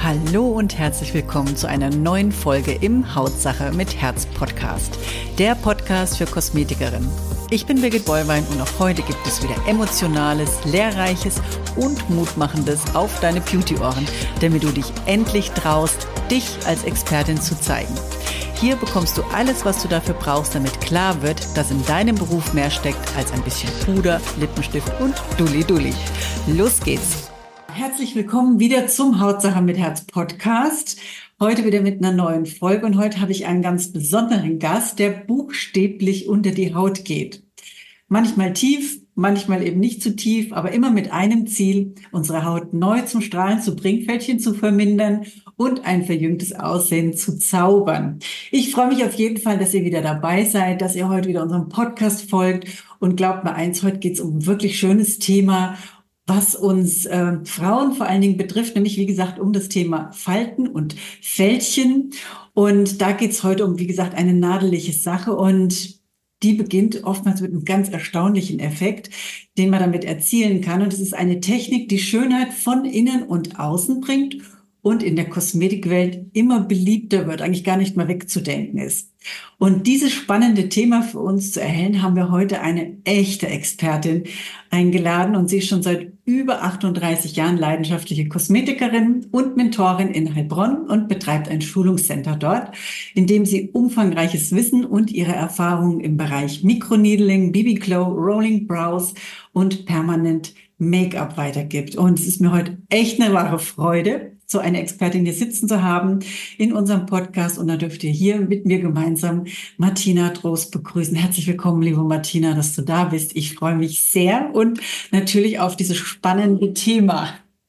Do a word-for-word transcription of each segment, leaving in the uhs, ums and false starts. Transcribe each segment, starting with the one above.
Hallo und herzlich willkommen zu einer neuen Folge im Hautsache mit Herz Podcast, der Podcast für Kosmetikerinnen. Ich bin Birgit Bollwein und auch heute gibt es wieder emotionales, lehrreiches und mutmachendes auf deine Beauty-Ohren, damit du dich endlich traust, dich als Expertin zu zeigen. Hier bekommst du alles, was du dafür brauchst, damit klar wird, dass in deinem Beruf mehr steckt als ein bisschen Puder, Lippenstift und Dulli-Dulli. Los geht's! Herzlich willkommen wieder zum Hautsache mit Herz Podcast. Heute wieder mit einer neuen Folge und heute habe ich einen ganz besonderen Gast, der buchstäblich unter die Haut geht. Manchmal tief, manchmal eben nicht zu tief, aber immer mit einem Ziel, unsere Haut neu zum Strahlen zu bringen, Fältchen zu vermindern und ein verjüngtes Aussehen zu zaubern. Ich freue mich auf jeden Fall, dass ihr wieder dabei seid, dass ihr heute wieder unserem Podcast folgt und glaubt mir eins, heute geht es um ein wirklich schönes Thema, was uns äh, Frauen vor allen Dingen betrifft, nämlich wie gesagt um das Thema Falten und Fältchen. Und da geht es heute um, wie gesagt, eine nadelige Sache und die beginnt oftmals mit einem ganz erstaunlichen Effekt, den man damit erzielen kann. Und es ist eine Technik, die Schönheit von innen und außen bringt und in der Kosmetikwelt immer beliebter wird, eigentlich gar nicht mal wegzudenken ist. Und dieses spannende Thema für uns zu erhellen, haben wir heute eine echte Expertin eingeladen. Und sie ist schon seit über achtunddreißig Jahren leidenschaftliche Kosmetikerin und Mentorin in Heilbronn und betreibt ein Schulungscenter dort, in dem sie umfangreiches Wissen und ihre Erfahrungen im Bereich Microneedling, B B Glow, Rolling Brows und permanent Make-up weitergibt. Und es ist mir heute echt eine wahre Freude, so eine Expertin hier sitzen zu haben in unserem Podcast. Und da dürft ihr hier mit mir gemeinsam Martina Drost begrüßen. Herzlich willkommen, liebe Martina, dass du da bist. Ich freue mich sehr und natürlich auf dieses spannende Thema.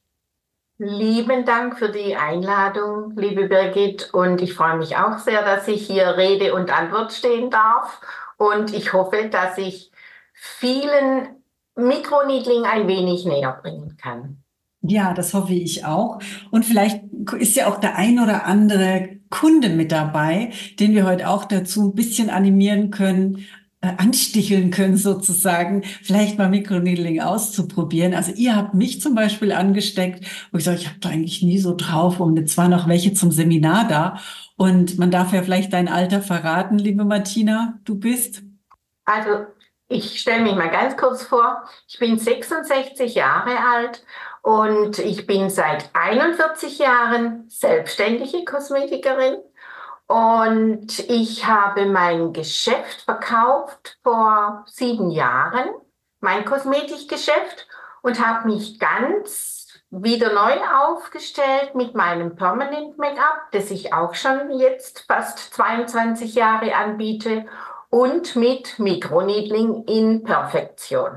Lieben Dank für die Einladung, liebe Birgit. Und ich freue mich auch sehr, dass ich hier Rede und Antwort stehen darf. Und ich hoffe, dass ich vielen Microneedling ein wenig näher bringen kann. Ja, das hoffe ich auch. Und vielleicht ist ja auch der ein oder andere Kunde mit dabei, den wir heute auch dazu ein bisschen animieren können, äh, ansticheln können sozusagen, vielleicht mal Microneedling auszuprobieren. Also ihr habt mich zum Beispiel angesteckt, wo ich sage, ich habe da eigentlich nie so drauf und jetzt waren noch welche zum Seminar da. Und man darf ja vielleicht dein Alter verraten, liebe Martina, du bist? Also ich stelle mich mal ganz kurz vor. Ich bin sechsundsechzig Jahre alt. Und ich bin seit einundvierzig Jahren selbstständige Kosmetikerin und ich habe mein Geschäft verkauft vor sieben Jahren, mein Kosmetikgeschäft, und habe mich ganz wieder neu aufgestellt mit meinem Permanent Make-up, das ich auch schon jetzt fast zweiundzwanzig Jahre anbiete, und mit Microneedling in Perfektion.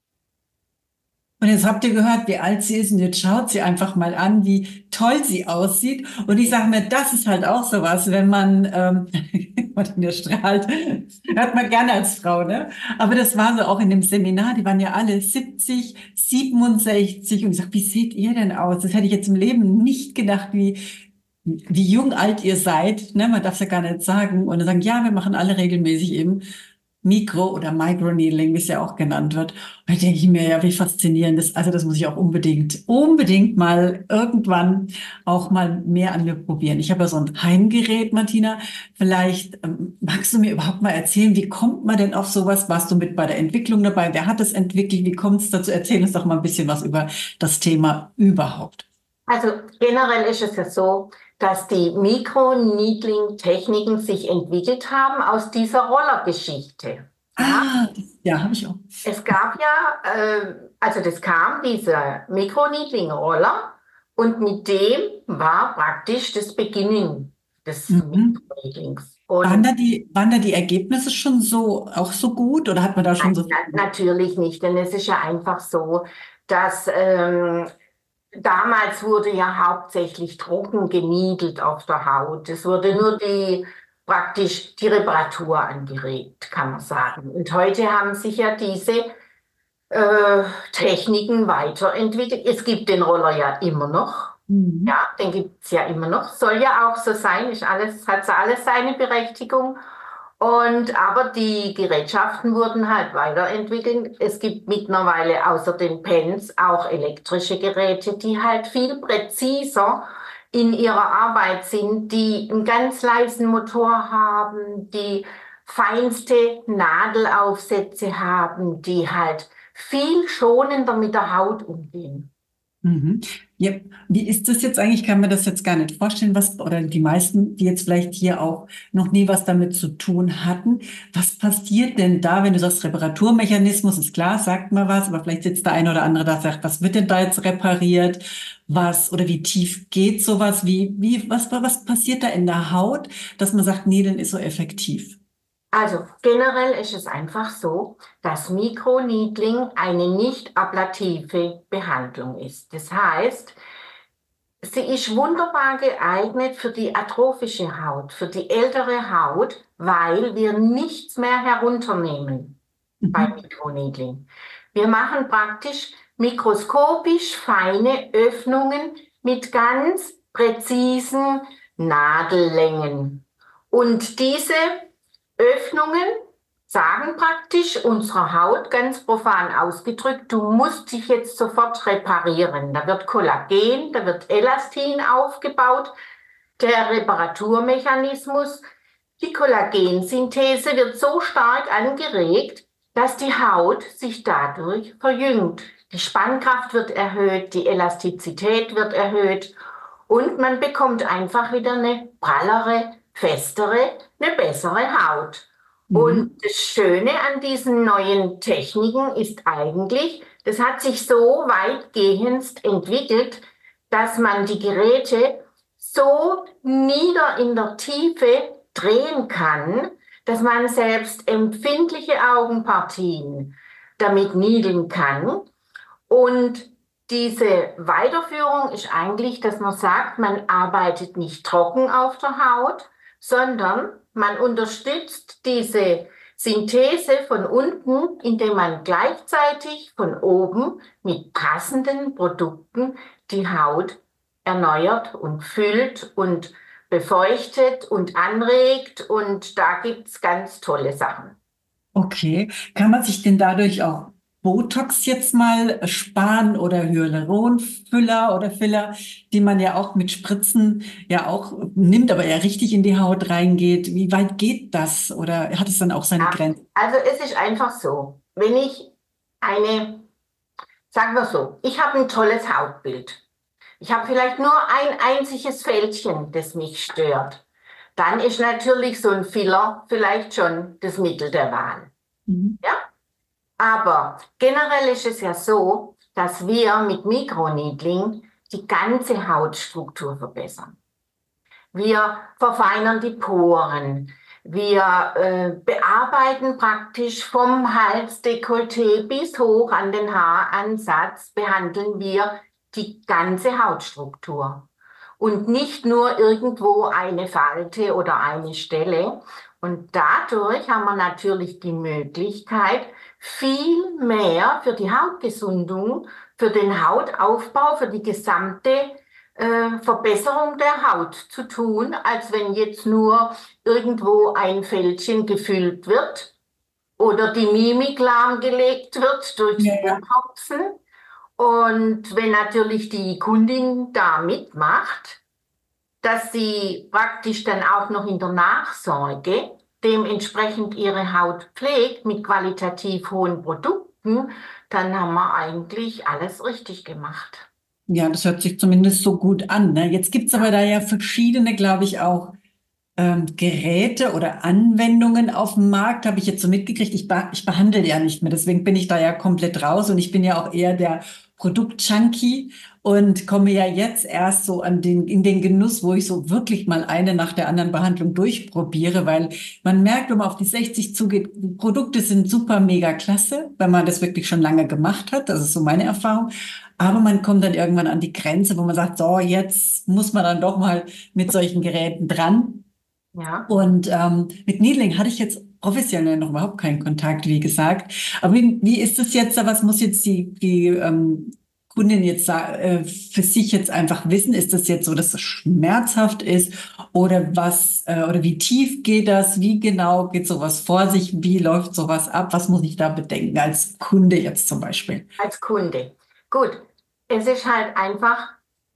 Und jetzt habt ihr gehört, wie alt sie ist und jetzt schaut sie einfach mal an, wie toll sie aussieht. Und ich sage mir, das ist halt auch sowas, wenn man, ähm, Martina strahlt, hört man gerne als Frau, ne? Aber das war so auch in dem Seminar, die waren ja alle siebzig, siebenundsechzig und ich sage, wie seht ihr denn aus? Das hätte ich jetzt im Leben nicht gedacht, wie wie jung alt ihr seid, ne? Man darf es ja gar nicht sagen. Und dann sagen, ja, wir machen alle regelmäßig eben Mikro- oder Microneedling, wie es ja auch genannt wird. Und da denke ich mir, ja, wie faszinierend das, also das muss ich auch unbedingt, unbedingt mal irgendwann auch mal mehr an mir probieren. Ich habe ja so ein Heimgerät, Martina. Vielleicht ähm, magst du mir überhaupt mal erzählen, wie kommt man denn auf sowas? Warst du mit bei der Entwicklung dabei? Wer hat es entwickelt? Wie kommt es dazu? Erzähl uns doch mal ein bisschen was über das Thema überhaupt. Also generell ist es ja so, dass die Microneedling-Techniken sich entwickelt haben aus dieser Rollergeschichte. Ah, ja, habe ich auch. Es gab ja, äh, also das kam, dieser Microneedling-Roller, und mit dem war praktisch das Beginnen des Mhm. Microneedlings. Waren da die, waren da die Ergebnisse schon so, auch so gut oder hat man da schon Nein, so? na, natürlich nicht, denn es ist ja einfach so, dass ähm, damals wurde ja hauptsächlich trocken geniedelt auf der Haut. Es wurde nur die praktisch die Reparatur angeregt, kann man sagen. Und heute haben sich ja diese äh, Techniken weiterentwickelt. Es gibt den Roller ja immer noch. Mhm. Ja, den gibt es ja immer noch. Soll ja auch so sein, ist alles, hat so alles seine Berechtigung. Und aber die Gerätschaften wurden halt weiterentwickelt. Es gibt mittlerweile außer den Pens auch elektrische Geräte, die halt viel präziser in ihrer Arbeit sind, die einen ganz leisen Motor haben, die feinste Nadelaufsätze haben, die halt viel schonender mit der Haut umgehen. Mhm. Ja, wie ist das jetzt eigentlich? Ich kann mir das jetzt gar nicht vorstellen, was, oder die meisten, die jetzt vielleicht hier auch noch nie was damit zu tun hatten. Was passiert denn da, wenn du sagst, Reparaturmechanismus ist klar, sagt mal was, aber vielleicht sitzt der eine oder andere da und sagt, was wird denn da jetzt repariert? Was, oder wie tief geht sowas? Wie, wie, was, was passiert da in der Haut, dass man sagt, Nädeln ist so effektiv? Also generell ist es einfach so, dass Mikroneedling eine nicht ablative Behandlung ist. Das heißt, sie ist wunderbar geeignet für die atrophische Haut, für die ältere Haut, weil wir nichts mehr herunternehmen bei Mhm. Mikroneedling. Wir machen praktisch mikroskopisch feine Öffnungen mit ganz präzisen Nadellängen. Und diese Öffnungen sagen praktisch unserer Haut ganz profan ausgedrückt, du musst dich jetzt sofort reparieren. Da wird Kollagen, da wird Elastin aufgebaut, der Reparaturmechanismus. Die Kollagensynthese wird so stark angeregt, dass die Haut sich dadurch verjüngt. Die Spannkraft wird erhöht, die Elastizität wird erhöht und man bekommt einfach wieder eine prallere, festere, eine bessere Haut. Mhm. Und das Schöne an diesen neuen Techniken ist eigentlich, das hat sich so weitgehend entwickelt, dass man die Geräte so nieder in der Tiefe drehen kann, dass man selbst empfindliche Augenpartien damit niedeln kann. Und diese Weiterführung ist eigentlich, dass man sagt, man arbeitet nicht trocken auf der Haut, sondern man unterstützt diese Synthese von unten, indem man gleichzeitig von oben mit passenden Produkten die Haut erneuert und füllt und befeuchtet und anregt. Und da gibt's ganz tolle Sachen. Okay. Kann man sich denn dadurch auch Botox jetzt mal sparen oder Hyaluronfüller oder Filler, die man ja auch mit Spritzen ja auch nimmt, aber ja richtig in die Haut reingeht? Wie weit geht das? Oder hat es dann auch seine Ja, Grenzen? also es ist einfach so, wenn ich eine, sagen wir so, ich habe ein tolles Hautbild. Ich habe vielleicht nur ein einziges Fältchen, das mich stört. Dann ist natürlich so ein Filler vielleicht schon das Mittel der Wahl. Mhm. Ja? Aber generell ist es ja so, dass wir mit Mikroneedling die ganze Hautstruktur verbessern. Wir verfeinern die Poren. Wir äh, bearbeiten praktisch vom Halsdekolleté bis hoch an den Haaransatz, behandeln wir die ganze Hautstruktur. Und nicht nur irgendwo eine Falte oder eine Stelle. Und dadurch haben wir natürlich die Möglichkeit, viel mehr für die Hautgesundung, für den Hautaufbau, für die gesamte äh, Verbesserung der Haut zu tun, als wenn jetzt nur irgendwo ein Fältchen gefüllt wird oder die Mimik lahmgelegt wird durchs Ja, ja. Botoxen. Und wenn natürlich die Kundin da mitmacht, dass sie praktisch dann auch noch in der Nachsorge dementsprechend ihre Haut pflegt mit qualitativ hohen Produkten, dann haben wir eigentlich alles richtig gemacht. Ja, das hört sich zumindest so gut an, ne? Jetzt gibt's aber da ja verschiedene, glaube ich, auch ähm, Geräte oder Anwendungen auf dem Markt, habe ich jetzt so mitgekriegt. Ich, be ich behandle ja nicht mehr, deswegen bin ich da ja komplett raus und ich bin ja auch eher der Produktjunkie und komme ja jetzt erst so an den, in den Genuss, wo ich so wirklich mal eine nach der anderen Behandlung durchprobiere, weil man merkt, wenn man auf die sechzig zugeht, die Produkte sind super mega klasse, wenn man das wirklich schon lange gemacht hat. Das ist so meine Erfahrung. Aber man kommt dann irgendwann an die Grenze, wo man sagt, so, jetzt muss man dann doch mal mit solchen Geräten dran. Ja. Und ähm, mit Needling hatte ich jetzt professionell noch überhaupt keinen Kontakt, wie gesagt. Aber wie, wie ist es jetzt, was muss jetzt die, die ähm, Kundin jetzt sa- äh, für sich jetzt einfach wissen? Ist das jetzt so, dass es schmerzhaft ist oder was, äh, oder wie tief geht das? Wie genau geht sowas vor sich? Wie läuft sowas ab? Was muss ich da bedenken als Kunde jetzt zum Beispiel? Als Kunde. Gut, es ist halt einfach,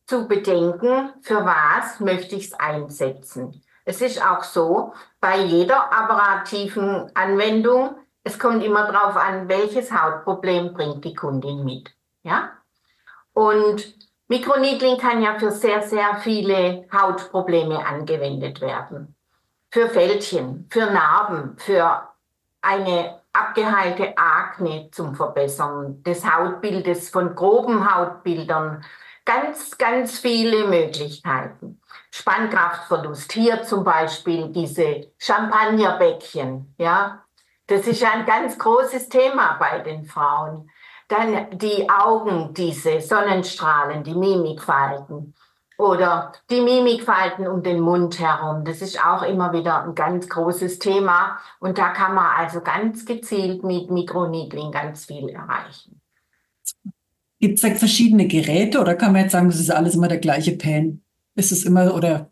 zu bedenken, für was möchte ich es einsetzen. Es ist auch so, bei jeder apparativen Anwendung, es kommt immer darauf an, welches Hautproblem bringt die Kundin mit. Ja? Und Mikroneedling kann ja für sehr, sehr viele Hautprobleme angewendet werden. Für Fältchen, für Narben, für eine abgeheilte Akne zum Verbessern des Hautbildes, von groben Hautbildern. Ganz, ganz viele Möglichkeiten. Spannkraftverlust, hier zum Beispiel diese Champagnerbäckchen, ja. Das ist ein ganz großes Thema bei den Frauen. Dann die Augen, diese Sonnenstrahlen, die Mimikfalten oder die Mimikfalten um den Mund herum. Das ist auch immer wieder ein ganz großes Thema. Und da kann man also ganz gezielt mit Mikroneedling ganz viel erreichen. Gibt es da verschiedene Geräte oder kann man jetzt sagen, das ist alles immer der gleiche Pen? Ist es immer oder?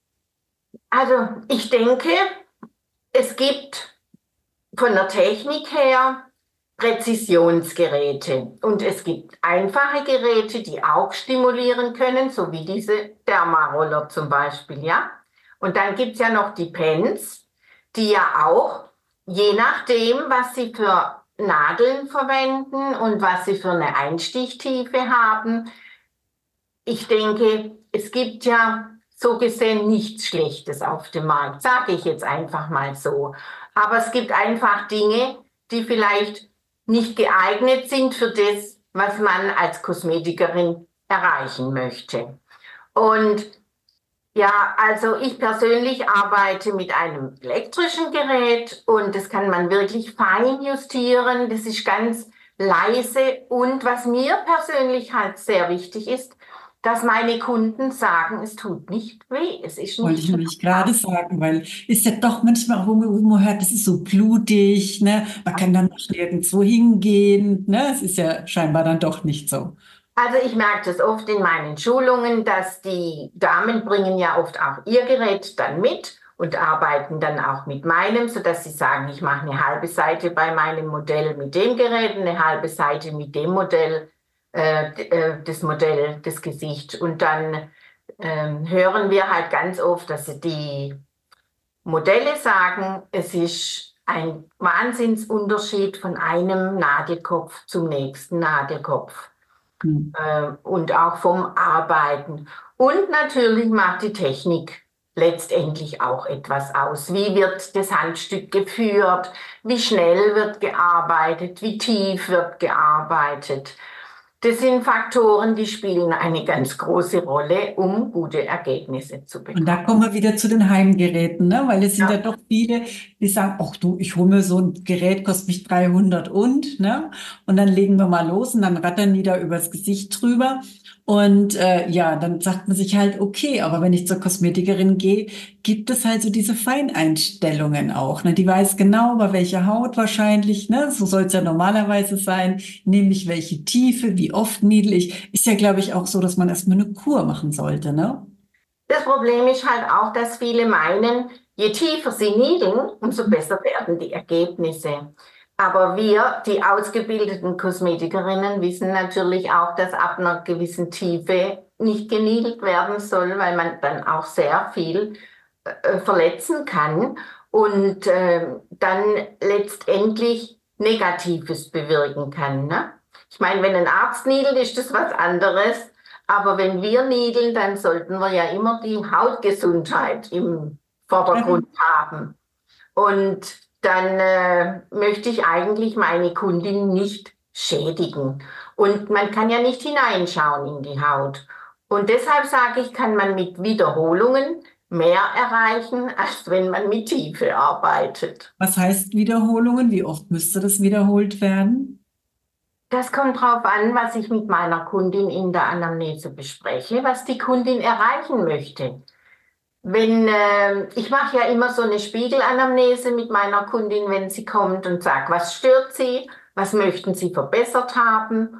Also ich denke, es gibt von der Technik her Präzisionsgeräte und es gibt einfache Geräte, die auch stimulieren können, so wie diese Dermaroller zum Beispiel, ja. Und dann gibt es ja noch die Pens, die ja auch, je nachdem, was sie für Nadeln verwenden und was sie für eine Einstichtiefe haben. Ich denke, es gibt ja so gesehen nichts Schlechtes auf dem Markt, sage ich jetzt einfach mal so. Aber es gibt einfach Dinge, die vielleicht nicht geeignet sind für das, was man als Kosmetikerin erreichen möchte. Und ja, also ich persönlich arbeite mit einem elektrischen Gerät und das kann man wirklich fein justieren. Das ist ganz leise und was mir persönlich halt sehr wichtig ist, dass meine Kunden sagen, es tut nicht weh, es ist nicht Wollte ich nämlich gerade sagen, weil ist ja doch manchmal, wo man hört, das ist so blutig, ne? Man kann dann nicht nirgendwo hingehen, ne? Es ist ja scheinbar dann doch nicht so. Also ich merke das oft in meinen Schulungen, dass die Damen bringen ja oft auch ihr Gerät dann mit und arbeiten dann auch mit meinem, sodass sie sagen, ich mache eine halbe Seite bei meinem Modell mit dem Gerät, eine halbe Seite mit dem Modell, äh, das Modell, das Gesicht. Und dann äh, hören wir halt ganz oft, dass die Modelle sagen, es ist ein Wahnsinnsunterschied von einem Nadelkopf zum nächsten Nadelkopf. Hm. Und auch vom Arbeiten. Und natürlich macht die Technik letztendlich auch etwas aus. Wie wird das Handstück geführt? Wie schnell wird gearbeitet? Wie tief wird gearbeitet? Das sind Faktoren, die spielen eine ganz große Rolle, um gute Ergebnisse zu bekommen. Und da kommen wir wieder zu den Heimgeräten, ne? Weil es sind ja, ja doch viele, die sagen, ach du, ich hole mir so ein Gerät, kostet mich dreihundert und, ne? Und dann legen wir mal los und dann rattern die da übers Gesicht drüber. Und äh, ja, dann sagt man sich halt, okay, aber wenn ich zur Kosmetikerin gehe, gibt es halt so diese Feineinstellungen auch. Ne? Die weiß genau, bei welcher Haut wahrscheinlich, ne? So soll es ja normalerweise sein, nämlich welche Tiefe, wie oft niedlich. Ist ja, glaube ich, auch so, dass man erstmal eine Kur machen sollte, ne? Das Problem ist halt auch, dass viele meinen, je tiefer sie niedeln, umso besser werden die Ergebnisse. Aber wir, die ausgebildeten Kosmetikerinnen, wissen natürlich auch, dass ab einer gewissen Tiefe nicht geniedelt werden soll, weil man dann auch sehr viel äh, verletzen kann und äh, dann letztendlich Negatives bewirken kann. Ne? Ich meine, wenn ein Arzt niedelt, ist das was anderes. Aber wenn wir niedeln, dann sollten wir ja immer die Hautgesundheit im Vordergrund mhm. haben. Und dann äh, möchte ich eigentlich meine Kundin nicht schädigen. Und man kann ja nicht hineinschauen in die Haut. Und deshalb sage ich, kann man mit Wiederholungen mehr erreichen, als wenn man mit Tiefe arbeitet. Was heißt Wiederholungen? Wie oft müsste das wiederholt werden? Das kommt drauf an, was ich mit meiner Kundin in der Anamnese bespreche, was die Kundin erreichen möchte. Wenn, äh, ich mache ja immer so eine Spiegelanamnese mit meiner Kundin, wenn sie kommt und sagt, was stört sie, was möchten sie verbessert haben.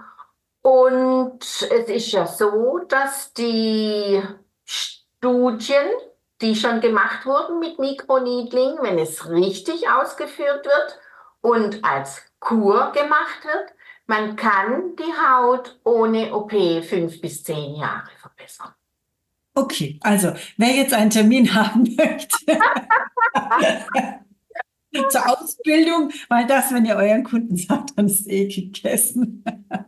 Und es ist ja so, dass die Studien, die schon gemacht wurden mit Mikroneedling, wenn es richtig ausgeführt wird und als Kur gemacht wird, man kann die Haut ohne O P fünf bis zehn Jahre verbessern. Okay, also wer jetzt einen Termin haben möchte zur Ausbildung, weil das, wenn ihr euren Kunden sagt, dann ist eh gegessen.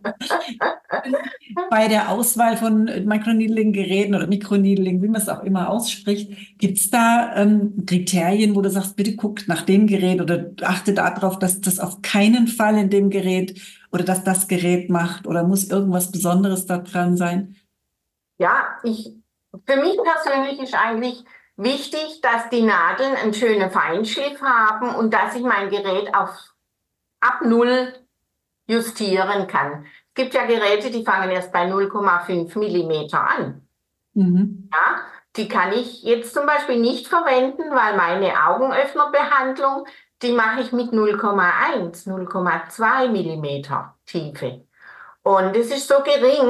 Bei der Auswahl von Microneedling-Geräten oder Mikroneedling, wie man es auch immer ausspricht, gibt es da ähm, Kriterien, wo du sagst, bitte guckt nach dem Gerät oder achte darauf, dass das auf keinen Fall in dem Gerät oder dass das Gerät macht oder muss irgendwas Besonderes da dran sein? Ja, ich, für mich persönlich ist eigentlich wichtig, dass die Nadeln einen schönen Feinschliff haben und dass ich mein Gerät auf ab null justieren kann. Es gibt ja Geräte, die fangen erst bei null Komma fünf Millimeter an. Mhm. Ja, die kann ich jetzt zum Beispiel nicht verwenden, weil meine Augenöffnerbehandlung, die mache ich mit null Komma eins, null Komma zwei Millimeter Tiefe. Und es ist so gering,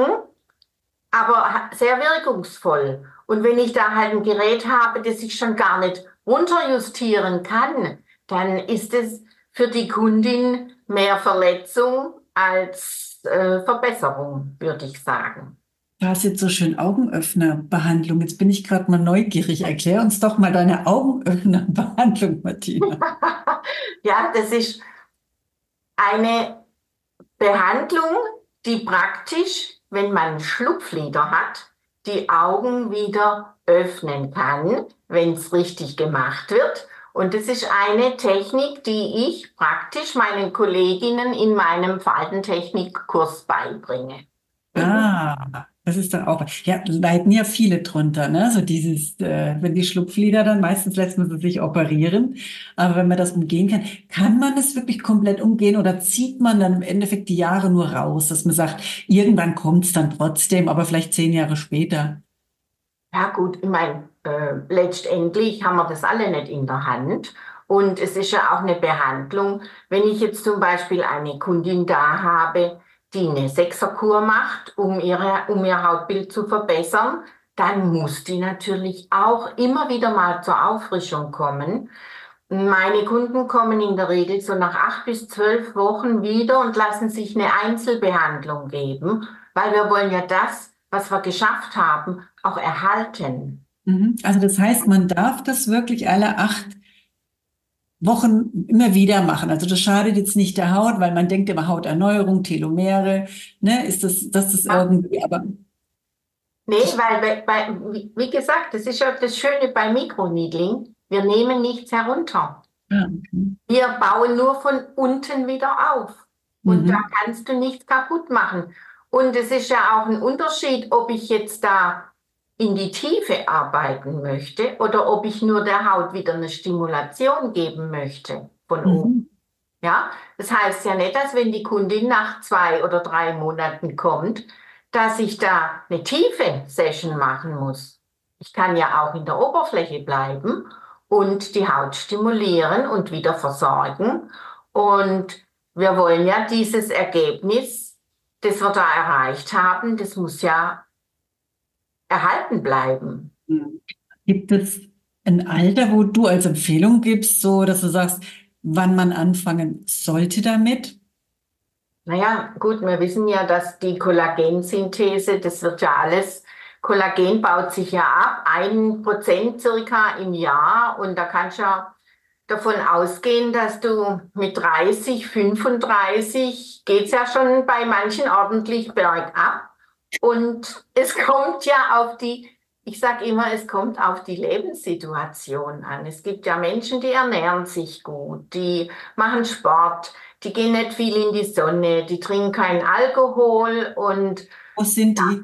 aber sehr wirkungsvoll. Und wenn ich da halt ein Gerät habe, das ich schon gar nicht runterjustieren kann, dann ist es für die Kundin mehr Verletzung als äh, Verbesserung, würde ich sagen. Du hast jetzt so schön Augenöffnerbehandlung. Jetzt bin ich gerade mal neugierig. Erklär uns doch mal deine Augenöffnerbehandlung, Martina. Ja, das ist eine Behandlung, die praktisch, wenn man Schlupflider hat, die Augen wieder öffnen kann, wenn es richtig gemacht wird. Und das ist eine Technik, die ich praktisch meinen Kolleginnen in meinem Faltentechnikkurs beibringe. Ah, das ist dann auch, ja, leiden ja viele drunter, ne? So dieses, äh, wenn die Schlupflider dann, meistens lässt man sie sich operieren, aber wenn man das umgehen kann, kann man das wirklich komplett umgehen oder zieht man dann im Endeffekt die Jahre nur raus, dass man sagt, irgendwann kommt es dann trotzdem, aber vielleicht zehn Jahre später. Ja gut, ich meine, äh, letztendlich haben wir das alle nicht in der Hand. Und es ist ja auch eine Behandlung. Wenn ich jetzt zum Beispiel eine Kundin da habe, die eine Sechserkur macht, um ihre, um ihr Hautbild zu verbessern, dann muss die natürlich auch immer wieder mal zur Auffrischung kommen. Meine Kunden kommen in der Regel so nach acht bis zwölf Wochen wieder und lassen sich eine Einzelbehandlung geben, weil wir wollen ja das, was wir geschafft haben, auch erhalten. Mhm. Also das heißt, man darf das wirklich alle acht Wochen immer wieder machen. Also das schadet jetzt nicht der Haut, weil man denkt immer Hauterneuerung, Telomere, ne, ist das, das ist Ja. irgendwie, aber Nee, weil, bei, bei, wie wie gesagt, das ist ja das Schöne bei Mikroneedling. Wir nehmen nichts herunter. ja, okay. Wir bauen nur von unten wieder auf. Und da Mhm. kannst du nichts kaputt machen. Und es ist ja auch ein Unterschied, ob ich jetzt da in die Tiefe arbeiten möchte oder ob ich nur der Haut wieder eine Stimulation geben möchte von oben. Mhm. Ja, das heißt ja nicht, dass wenn die Kundin nach zwei oder drei Monaten kommt, dass ich da eine tiefe Session machen muss. Ich kann ja auch in der Oberfläche bleiben und die Haut stimulieren und wieder versorgen. Und wir wollen ja dieses Ergebnis, das wir da erreicht haben, das muss ja erhalten bleiben. Mhm. Gibt es ein Alter, wo du als Empfehlung gibst, so dass du sagst, wann man anfangen sollte damit? Naja, gut, wir wissen ja, dass die Kollagensynthese, das wird ja alles, Kollagen baut sich ja ab, ein Prozent circa im Jahr. Und da kannst du ja davon ausgehen, dass du mit dreißig, fünfunddreißig geht's ja schon bei manchen ordentlich bergab. Und es kommt ja auf die, ich sage immer, es kommt auf die Lebenssituation an. Es gibt ja Menschen, die ernähren sich gut, die machen Sport, die gehen nicht viel in die Sonne, die trinken keinen Alkohol und Wo sind die?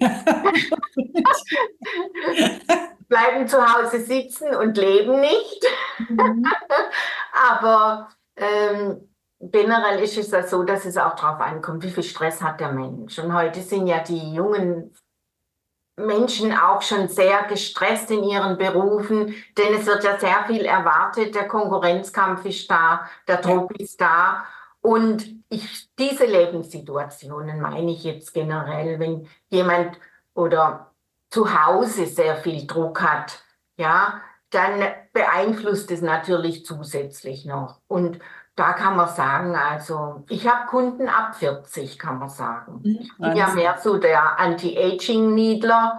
bleiben zu Hause sitzen und leben nicht. Mhm. Aber ähm, generell ist es ja so, dass es auch darauf ankommt, wie viel Stress hat der Mensch. Und heute sind ja die jungen Menschen auch schon sehr gestresst in ihren Berufen, denn es wird ja sehr viel erwartet, der Konkurrenzkampf ist da, der Ja. Druck ist da. Und ich, diese Lebenssituationen meine ich jetzt generell, wenn jemand oder zu Hause sehr viel Druck hat, ja, dann beeinflusst es natürlich zusätzlich noch. Und Da kann man sagen, also ich habe Kunden ab vierzig, kann man sagen. Mhm. Ich bin ja Alles. mehr so der Anti-Aging-Needler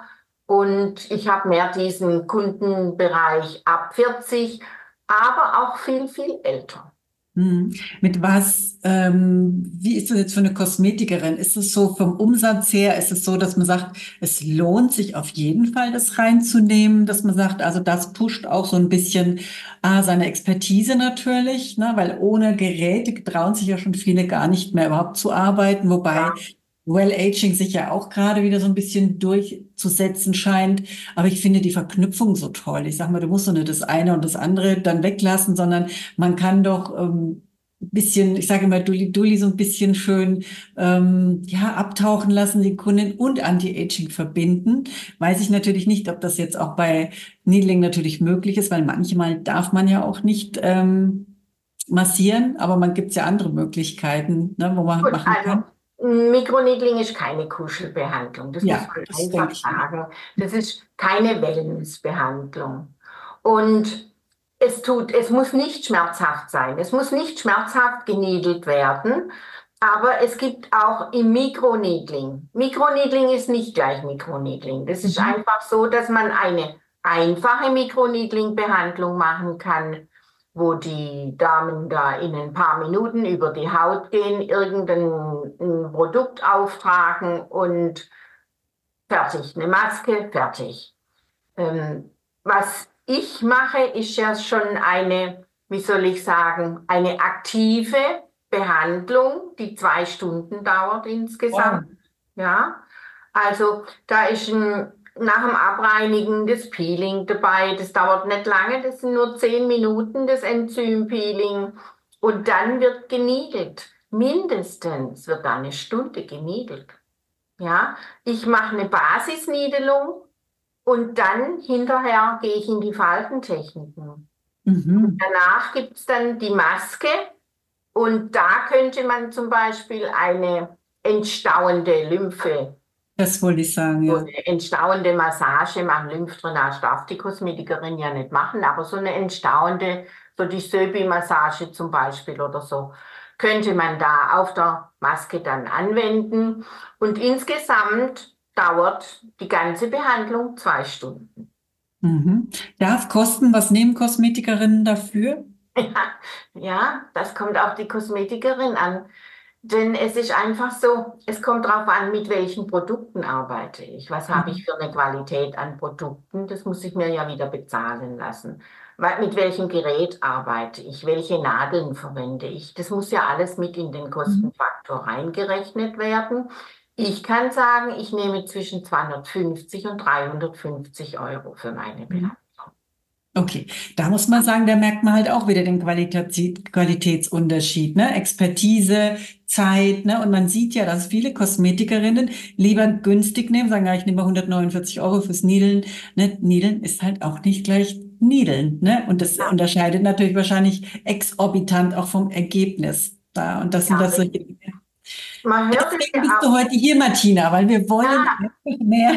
und ich habe mehr diesen Kundenbereich ab vierzig, aber auch viel, viel älter. Hm. Mit was, ähm, wie ist das jetzt für eine Kosmetikerin? Ist es so vom Umsatz her, ist es so, dass man sagt, es lohnt sich auf jeden Fall, das reinzunehmen, dass man sagt, also das pusht auch so ein bisschen ah, seine Expertise natürlich, ne? Weil ohne Geräte trauen sich ja schon viele gar nicht mehr überhaupt zu arbeiten, wobei Ja, Well-Aging sich ja auch gerade wieder so ein bisschen durchzusetzen scheint. Aber ich finde die Verknüpfung so toll. Ich sag mal, du musst doch nicht das eine und das andere dann weglassen, sondern man kann doch ähm, ein bisschen, ich sage immer, Dulli Dulli so ein bisschen schön ähm, ja abtauchen lassen, die Kundin und Anti-Aging verbinden. Weiß ich natürlich nicht, ob das jetzt auch bei Needling natürlich möglich ist, weil manchmal darf man ja auch nicht ähm, massieren, aber man gibt's ja andere Möglichkeiten, ne, wo man gut, machen also kann. Mikroneedling ist keine Kuschelbehandlung, das muss Ja, man das einfach denke ich mir. sagen. Das ist keine Wellnessbehandlung. Und es tut, es muss nicht schmerzhaft sein. Es muss nicht schmerzhaft geniedelt werden. Aber es gibt auch im Mikroneedling. Mikroneedling ist nicht gleich Mikroneedling. Das ist Mhm. einfach so, dass man eine einfache Mikroneedling-Behandlung machen kann, wo die Damen da in ein paar Minuten über die Haut gehen, irgendein ein Produkt auftragen und fertig. Eine Maske, fertig. Ähm, was ich mache, ist ja schon eine, wie soll ich sagen, eine aktive Behandlung, die zwei Stunden dauert insgesamt. Wow. Ja, also da ist ein, nach dem Abreinigen das Peeling dabei. Das dauert nicht lange, das sind nur zehn Minuten, das Enzympeeling. Und dann wird geniedelt. Mindestens wird da eine Stunde geniedelt. Ja, ich mache eine Basisniedelung und dann hinterher gehe ich in die Faltentechniken. Mhm. Danach gibt es dann die Maske und da könnte man zum Beispiel eine entstauende Lymphe, Das wollte ich sagen, so ja. eine entstauende Massage machen. Lymphdrainage darf die Kosmetikerin ja nicht machen, aber so eine entstauende, so die Söbi-Massage zum Beispiel oder so, könnte man da auf der Maske dann anwenden. Und insgesamt dauert die ganze Behandlung zwei Stunden. Mhm. Darf kosten, was nehmen Kosmetikerinnen dafür? Ja, ja, das kommt auf die Kosmetikerin an. Denn es ist einfach so, es kommt darauf an, mit welchen Produkten arbeite ich. Was habe ich Mhm. für eine Qualität an Produkten? Das muss ich mir ja wieder bezahlen lassen. Weil, mit welchem Gerät arbeite ich? Welche Nadeln verwende ich? Das muss ja alles mit in den Mhm. Kostenfaktor reingerechnet werden. Ich kann sagen, ich nehme zwischen zweihundertfünfzig und dreihundertfünfzig Euro für meine Mhm. Behandlung. Okay, da muss man sagen, da merkt man halt auch wieder den Qualitäts Qualitätsunterschied, ne? Expertise, Zeit, ne? Und man sieht ja, dass viele Kosmetikerinnen lieber günstig nehmen, sagen, ja, ich nehme mal hundertneunundvierzig Euro fürs Niedeln. Ne? Niedeln ist halt auch nicht gleich Niedeln, ne? Und das Ja, unterscheidet natürlich wahrscheinlich exorbitant auch vom Ergebnis. Da, und das sind ja, das solche Dinge. man hört es Deswegen ja bist du auch. heute hier, Martina, weil wir wollen Ja. einfach mehr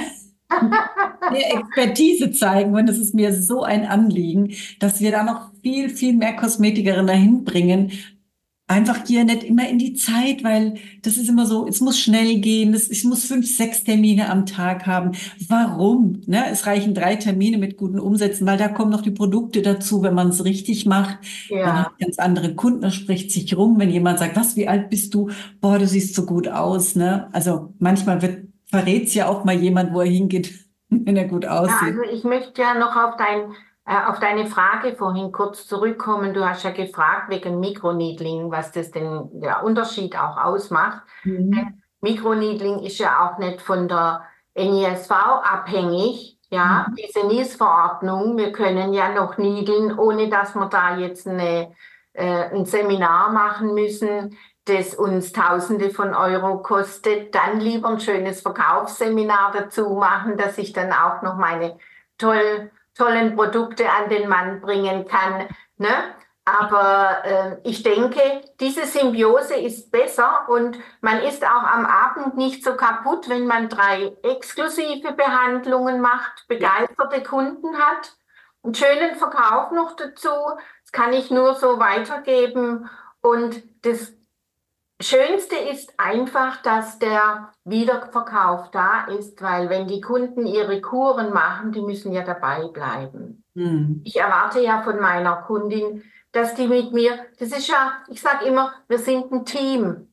mehr Expertise zeigen. Und es ist mir so ein Anliegen, dass wir da noch viel, viel mehr Kosmetikerinnen dahin bringen. Einfach hier nicht immer in die Zeit, weil das ist immer so, es muss schnell gehen, das, ich muss fünf, sechs Termine am Tag haben. Warum? Ne? Es reichen drei Termine mit guten Umsätzen, weil da kommen noch die Produkte dazu, wenn man es richtig macht. Man hat Ja, ganz andere Kunden, es spricht sich rum, wenn jemand sagt, was, wie alt bist du? Boah, du siehst so gut aus, ne? Also manchmal wird, verrät's ja auch mal jemand, wo er hingeht, wenn er gut ja, also aussieht. ich möchte ja noch auf dein, äh, auf deine Frage vorhin kurz zurückkommen. Du hast ja gefragt wegen Mikroneedling, was das denn der Unterschied auch ausmacht. Mhm. Mikroneedling ist ja auch nicht von der N I S V abhängig. Ja, Mhm. diese N I S-Verordnung, wir können ja noch niedeln, ohne dass wir da jetzt eine, äh, ein Seminar machen müssen, das uns Tausende von Euro kostet. Dann lieber ein schönes Verkaufsseminar dazu machen, dass ich dann auch noch meine toll, tollen Produkte an den Mann bringen kann. Ne? Aber äh, ich denke, diese Symbiose ist besser und man ist auch am Abend nicht so kaputt, wenn man drei exklusive Behandlungen macht, Ja. begeisterte Kunden hat, einen schönen Verkauf noch dazu. Das kann ich nur so weitergeben. Und das Schönste ist einfach, dass der Wiederverkauf da ist, weil wenn die Kunden ihre Kuren machen, die müssen ja dabei bleiben. Hm. Ich erwarte ja von meiner Kundin, dass die mit mir, das ist ja, ich sage immer, wir sind ein Team.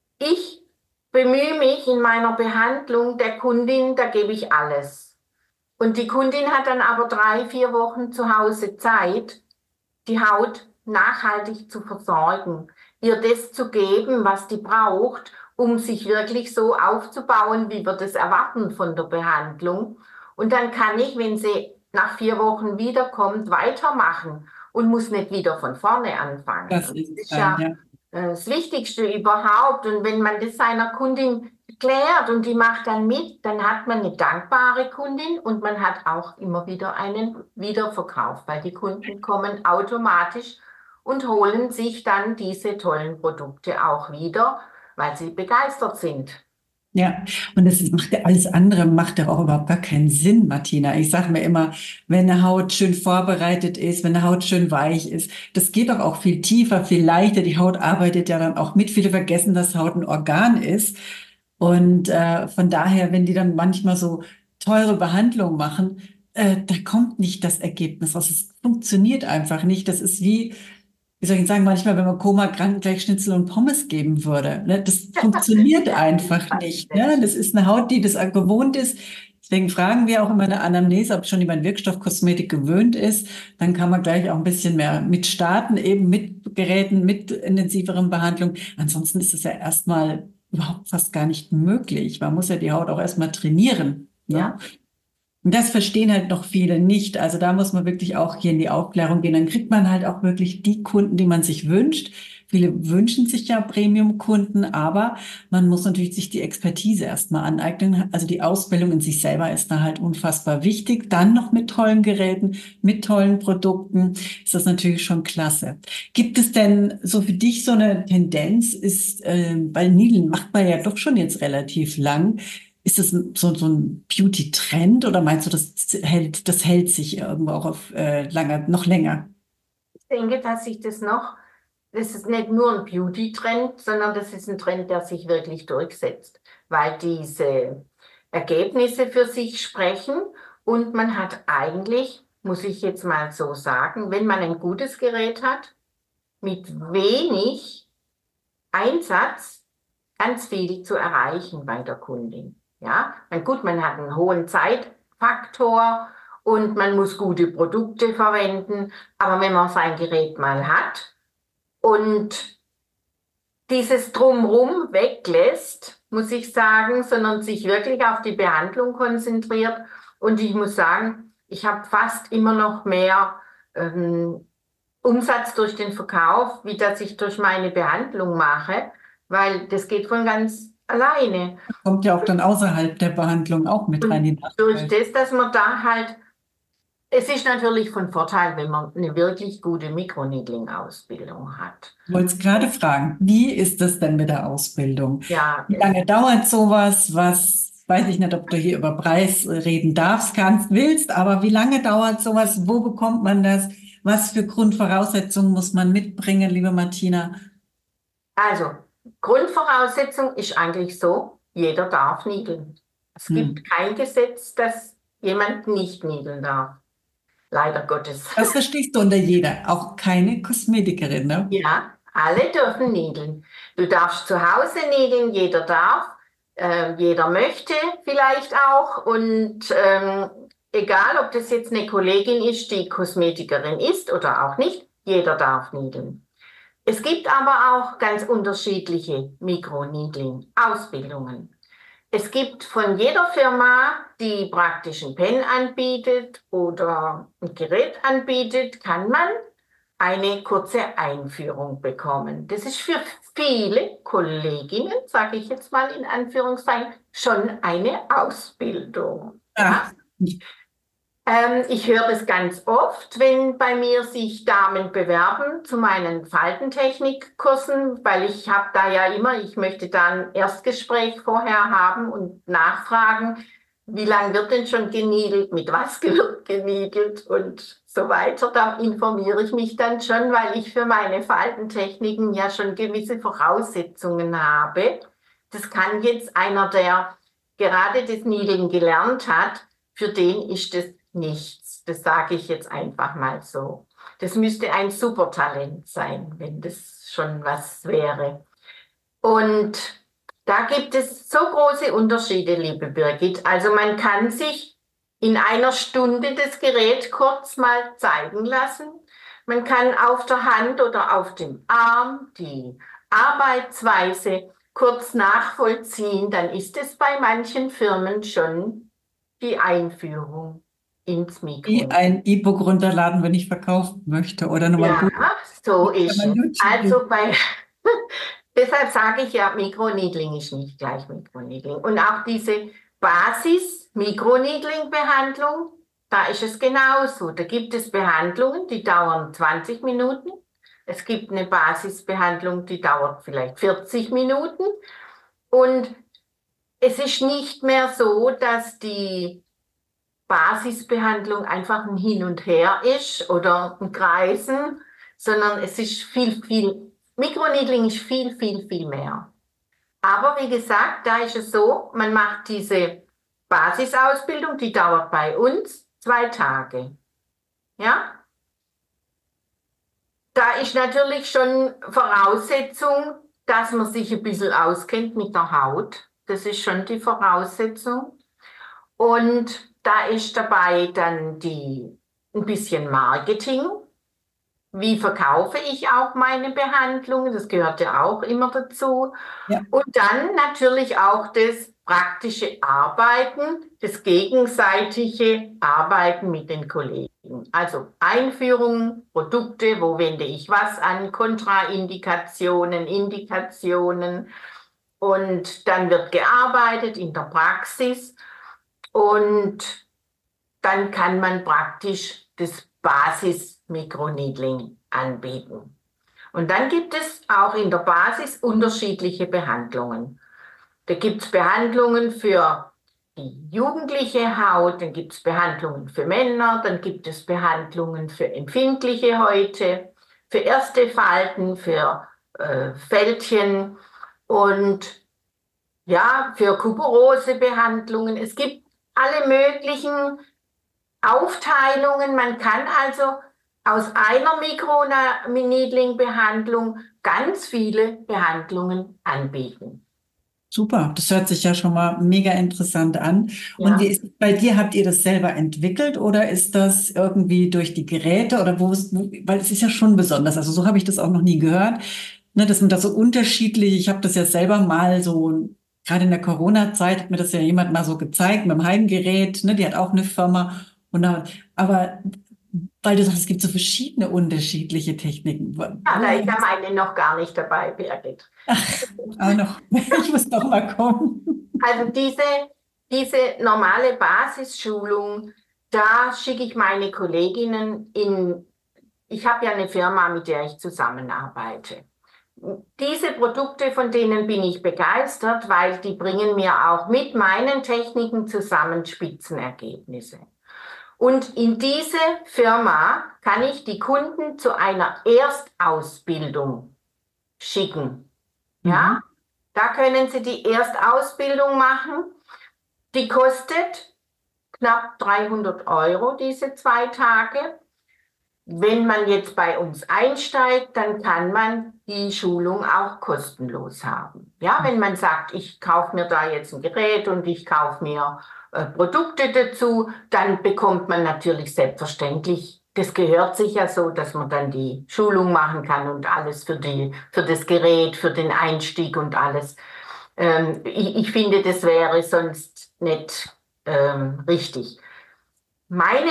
Ich bemühe mich in meiner Behandlung der Kundin, da gebe ich alles. Und die Kundin hat dann aber drei, vier Wochen zu Hause Zeit, die Haut nachhaltig zu versorgen, ihr das zu geben, was die braucht, um sich wirklich so aufzubauen, wie wir das erwarten von der Behandlung. Und dann kann ich, wenn sie nach vier Wochen wiederkommt, weitermachen und muss nicht wieder von vorne anfangen. Das Das ist ist fein, ja ja. äh, das Wichtigste überhaupt. Und wenn man das seiner Kundin erklärt und die macht dann mit, dann hat man eine dankbare Kundin und man hat auch immer wieder einen Wiederverkauf, weil die Kunden kommen automatisch und holen sich dann diese tollen Produkte auch wieder, weil sie begeistert sind. Ja, und das ist- macht ja alles andere, macht ja auch überhaupt gar keinen Sinn, Martina. Ich sage mir immer, wenn eine Haut schön vorbereitet ist, wenn eine Haut schön weich ist, das geht doch auch viel tiefer, viel leichter. Die Haut arbeitet ja dann auch mit. Viele vergessen, dass Haut ein Organ ist. Und äh, von daher, wenn die dann manchmal so teure Behandlungen machen, äh, da kommt nicht das Ergebnis raus. Es funktioniert einfach nicht. Das ist wie, wie soll ich sagen, manchmal, wenn man Koma-Kranken gleich Schnitzel und Pommes geben würde. Ne? Das funktioniert einfach nicht. Ne? Das ist eine Haut, die das gewohnt ist. Deswegen fragen wir auch immer in der Anamnese, ob schon jemand Wirkstoffkosmetik gewöhnt ist. Dann kann man gleich auch ein bisschen mehr mit starten, eben mit Geräten, mit intensiveren Behandlungen. Ansonsten ist es ja erstmal überhaupt fast gar nicht möglich. Man muss ja die Haut auch erstmal trainieren. Ne? Ja. Und das verstehen halt noch viele nicht. Also da muss man wirklich auch hier in die Aufklärung gehen. Dann kriegt man halt auch wirklich die Kunden, die man sich wünscht. Viele wünschen sich ja Premium-Kunden, aber man muss natürlich sich die Expertise erstmal aneignen. Also die Ausbildung in sich selber ist da halt unfassbar wichtig. Dann noch mit tollen Geräten, mit tollen Produkten ist das natürlich schon klasse. Gibt es denn so für dich so eine Tendenz, ist, äh, weil Needling macht man ja doch schon jetzt relativ lang. Ist das so, so ein Beauty-Trend oder meinst du, das hält, das hält sich irgendwo auch auf äh, lange, noch länger? Ich denke, dass sich das noch, das ist nicht nur ein Beauty-Trend, sondern das ist ein Trend, der sich wirklich durchsetzt, weil diese Ergebnisse für sich sprechen und man hat eigentlich, muss ich jetzt mal so sagen, wenn man ein gutes Gerät hat, mit wenig Einsatz ganz viel zu erreichen bei der Kundin. Ja, na gut, man hat einen hohen Zeitfaktor und man muss gute Produkte verwenden, aber wenn man sein Gerät mal hat und dieses Drumrum weglässt, muss ich sagen, sondern sich wirklich auf die Behandlung konzentriert. Und ich muss sagen, ich habe fast immer noch mehr ähm, Umsatz durch den Verkauf, wie dass ich durch meine Behandlung mache, weil das geht von ganz alleine. Kommt ja auch dann außerhalb der Behandlung auch mit rein, die Und durch Nachteile. das, dass man da halt, es ist natürlich von Vorteil, wenn man eine wirklich gute Mikroneedling-Ausbildung hat. Ich wollte es gerade fragen, wie ist das denn mit der Ausbildung? Ja, Wie lange dauert sowas? Was, weiß ich nicht, ob du hier über Preis reden darfst, kannst, willst, aber wie lange dauert sowas? Wo bekommt man das? Was für Grundvoraussetzungen muss man mitbringen, liebe Martina? also Grundvoraussetzung ist eigentlich so, jeder darf niedeln. Es Hm. gibt kein Gesetz, dass jemand nicht niedeln darf. Leider Gottes. Das verstehst du unter jeder, auch keine Kosmetikerin, ne? Ja, alle dürfen nägeln. Du darfst zu Hause nägeln, jeder darf, äh, jeder möchte vielleicht auch. Und ähm, egal, ob das jetzt eine Kollegin ist, die Kosmetikerin ist oder auch nicht, jeder darf nägeln. Es gibt aber auch ganz unterschiedliche Mikroneedling-Ausbildungen. Es gibt von jeder Firma, die praktisch ein Pen anbietet oder ein Gerät anbietet, kann man eine kurze Einführung bekommen. Das ist für viele Kolleginnen, sage ich jetzt mal in Anführungszeichen, schon eine Ausbildung. Ja? Ach, Ähm, ich höre das ganz oft, wenn bei mir sich Damen bewerben zu meinen Faltentechnikkursen, weil ich habe da ja immer, ich möchte da ein Erstgespräch vorher haben und nachfragen, wie lange wird denn schon geniedelt, mit was wird geniedelt und so weiter. Da informiere ich mich dann schon, weil ich für meine Faltentechniken ja schon gewisse Voraussetzungen habe. Das kann jetzt einer, der gerade das Niedeln gelernt hat, für den ist das nichts. Das sage ich jetzt einfach mal so. Das müsste ein Supertalent sein, wenn das schon was wäre. Und da gibt es so große Unterschiede, liebe Birgit. Also man kann sich in einer Stunde das Gerät kurz mal zeigen lassen. Man kann auf der Hand oder auf dem Arm die Arbeitsweise kurz nachvollziehen. Dann ist es bei manchen Firmen schon die Einführung ins Wie Mikro. ein E-Book runterladen, wenn ich verkaufen möchte oder nochmal Ja, Buch. so ist es. YouTube. Also bei deshalb sage ich ja, Mikroneedling ist nicht gleich Mikroneedling. Und auch diese Basis-Mikroneedling-Behandlung, da ist es genauso. Da gibt es Behandlungen, die dauern zwanzig Minuten. Es gibt eine Basisbehandlung, die dauert vielleicht vierzig Minuten. Und es ist nicht mehr so, dass die Basisbehandlung einfach ein Hin und Her ist oder ein Kreisen, sondern es ist viel, viel Mikroneedling ist viel, viel, viel mehr. Aber wie gesagt, da ist es so, man macht diese Basisausbildung, die dauert bei uns zwei Tage. Ja? Da ist natürlich schon Voraussetzung, dass man sich ein bisschen auskennt mit der Haut. Das ist schon die Voraussetzung. Und da ist dabei dann die, ein bisschen Marketing. Wie verkaufe ich auch meine Behandlungen? Das gehört ja auch immer dazu. Ja. Und dann natürlich auch das praktische Arbeiten, das gegenseitige Arbeiten mit den Kollegen. Also Einführung, Produkte, wo wende ich was an, Kontraindikationen, Indikationen. Und dann wird gearbeitet in der Praxis. Und dann kann man praktisch das Basis-Mikroneedling anbieten. Und dann gibt es auch in der Basis unterschiedliche Behandlungen. Da gibt es Behandlungen für die jugendliche Haut, dann gibt es Behandlungen für Männer, dann gibt es Behandlungen für empfindliche Häute, für erste Falten, für äh, Fältchen und ja, für Kuperose-Behandlungen. Es gibt alle möglichen Aufteilungen. Man kann also aus einer Mikroneedling-Behandlung ganz viele Behandlungen anbieten. Super, das hört sich ja schon mal mega interessant an. Ja. Und wie ist es bei dir? Habt ihr das selber entwickelt oder ist das irgendwie durch die Geräte oder wo ist, wo, weil es ist ja schon besonders. Also so habe ich das auch noch nie gehört, ne, dass man da so unterschiedlich, ich habe das ja selber mal so, gerade in der Corona-Zeit hat mir das ja jemand mal so gezeigt mit dem Heimgerät, ne, die hat auch eine Firma. Und da, aber weil du sagst, es gibt so verschiedene unterschiedliche Techniken. Ja, da ist ja meine noch gar nicht dabei, Birgit. Auch noch, ich muss doch mal kommen. Also diese, diese normale Basisschulung, da schicke ich meine Kolleginnen in, ich habe ja eine Firma, mit der ich zusammenarbeite. Diese Produkte, von denen bin ich begeistert, weil die bringen mir auch mit meinen Techniken zusammen Spitzenergebnisse. Und in diese Firma kann ich die Kunden zu einer Erstausbildung schicken. Ja, Mhm. da können Sie die Erstausbildung machen. Die kostet knapp dreihundert Euro, diese zwei Tage. Wenn man jetzt bei uns einsteigt, dann kann man die Schulung auch kostenlos haben. Ja, wenn man sagt, ich kaufe mir da jetzt ein Gerät und ich kaufe mir äh, Produkte dazu, dann bekommt man natürlich selbstverständlich, das gehört sich ja so, dass man dann die Schulung machen kann und alles für die, für das Gerät, für den Einstieg und alles. Ähm, ich, ich finde, das wäre sonst nicht ähm, richtig. Meine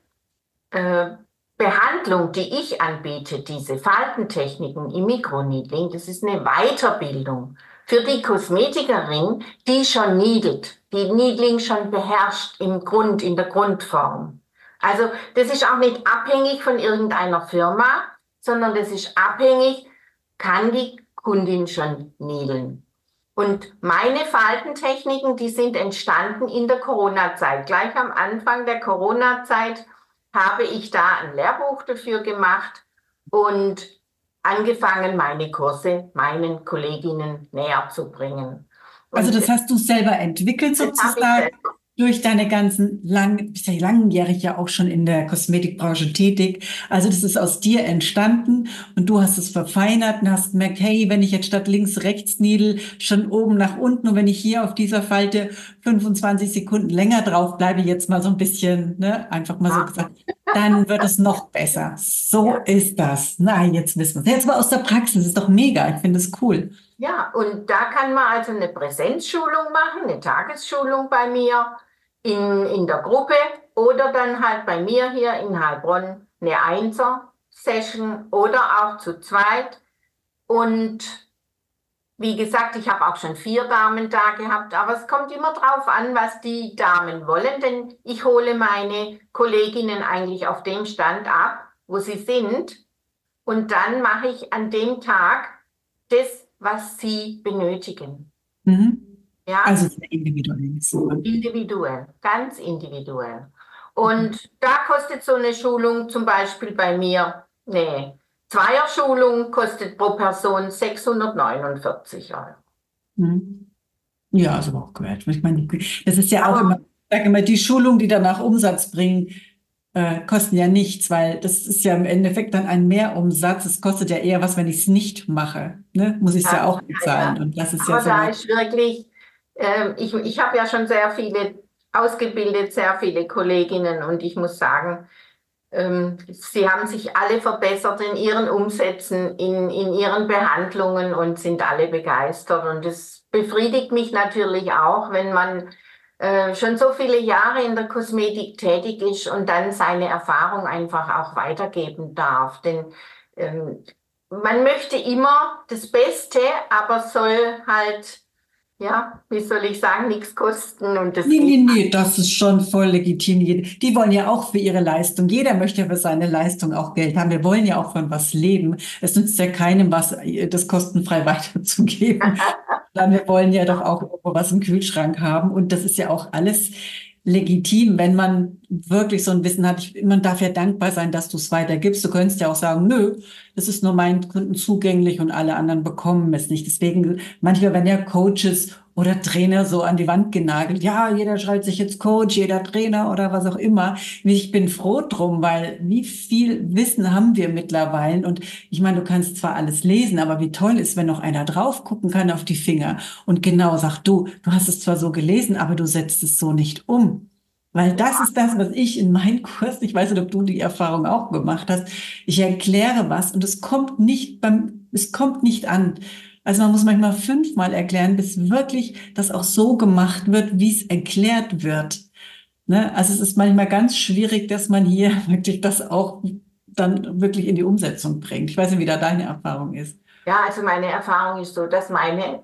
äh, Behandlung, die ich anbiete, diese Faltentechniken im Mikroneedling, das ist eine Weiterbildung für die Kosmetikerin, die schon niedelt, die Needling schon beherrscht im Grund, in der Grundform. Also das ist auch nicht abhängig von irgendeiner Firma, sondern das ist abhängig, kann die Kundin schon niedeln. Und meine Faltentechniken, die sind entstanden in der Corona-Zeit. Gleich am Anfang der Corona-Zeit habe ich da ein Lehrbuch dafür gemacht und angefangen, meine Kurse meinen Kolleginnen näher zu bringen. Und Also das hast du selber entwickelt das habe ich sozusagen selber. durch deine ganzen lang, bist ja langjährig ja auch schon in der Kosmetikbranche tätig. Also das ist aus dir entstanden und du hast es verfeinert und hast gemerkt, hey, wenn ich jetzt statt links rechts Nidel schon oben nach unten und wenn ich hier auf dieser Falte fünfundzwanzig Sekunden länger drauf bleibe, jetzt mal so ein bisschen, ne, einfach mal so Ja, gesagt, dann wird es noch besser. So ja. ist das. Na, jetzt wissen wir es. Jetzt mal aus der Praxis, ist doch mega. Ich finde es cool. Ja, und da kann man also eine Präsenzschulung machen, eine Tagesschulung bei mir in, in der Gruppe oder dann halt bei mir hier in Heilbronn eine Einser-Session oder auch zu zweit. Und wie gesagt, ich habe auch schon vier Damen da gehabt, aber es kommt immer drauf an, was die Damen wollen, denn ich hole meine Kolleginnen eigentlich auf dem Stand ab, wo sie sind. Und dann mache ich an dem Tag das, was sie benötigen. Mhm. Ja, Also sehr individuell. So. individuell, ganz individuell. Und da kostet so eine Schulung zum Beispiel bei mir, nee, Zweierschulung kostet pro Person sechshundertneunundvierzig Euro. Mhm. Ja, also auch gehört. Ich meine, das ist ja auch Aber immer, ich sage immer, die Schulungen, die danach Umsatz bringen, äh, kosten ja nichts, weil das ist ja im Endeffekt dann ein Mehrumsatz. Es kostet ja eher was, wenn ich es nicht mache. Ne? Muss ich es ja, ja auch ja, ja. bezahlen. Und das ist ja Aber so da eine. ist wirklich, ähm, ich, ich habe ja schon sehr viele ausgebildet, sehr viele Kolleginnen und ich muss sagen, ähm, sie haben sich alle verbessert in ihren Umsätzen, in, in ihren Behandlungen und sind alle begeistert. Und es befriedigt mich natürlich auch, wenn man äh, schon so viele Jahre in der Kosmetik tätig ist und dann seine Erfahrung einfach auch weitergeben darf. Denn ähm, man möchte immer das Beste, aber soll halt, ja, wie soll ich sagen, nichts kosten und das Nee, nee, geht. nee, das ist schon voll legitim. Jed- Die wollen ja auch für ihre Leistung. Jeder möchte ja für seine Leistung auch Geld haben. Wir wollen ja auch von was leben. Es nützt ja keinem was, äh, das kostenfrei weiterzugeben. Dann wir wollen ja doch auch irgendwo was im Kühlschrank haben. Und das ist ja auch alles legitim, wenn man wirklich so ein Wissen hat. Ich, man darf ja dankbar sein, dass du es weitergibst. Du könntest ja auch sagen, nö, das ist nur meinen Kunden zugänglich und alle anderen bekommen es nicht. Deswegen, manchmal werden ja Coaches oder Trainer so an die Wand genagelt. Ja, jeder schreibt sich jetzt Coach, jeder Trainer oder was auch immer. Ich bin froh drum, weil wie viel Wissen haben wir mittlerweile? Und ich meine, du kannst zwar alles lesen, aber wie toll ist, wenn noch einer drauf gucken kann auf die Finger und genau sagt, du, du hast es zwar so gelesen, aber du setzt es so nicht um. Weil das ist das, was ich in meinen Kurs, ich weiß nicht, ob du die Erfahrung auch gemacht hast, ich erkläre was und es kommt nicht beim, es kommt nicht an. Also man muss manchmal fünfmal erklären, bis wirklich das auch so gemacht wird, wie es erklärt wird. Ne? Also es ist manchmal ganz schwierig, dass man hier wirklich das auch dann wirklich in die Umsetzung bringt. Ich weiß nicht, wie da deine Erfahrung ist. Ja, also meine Erfahrung ist so, dass meine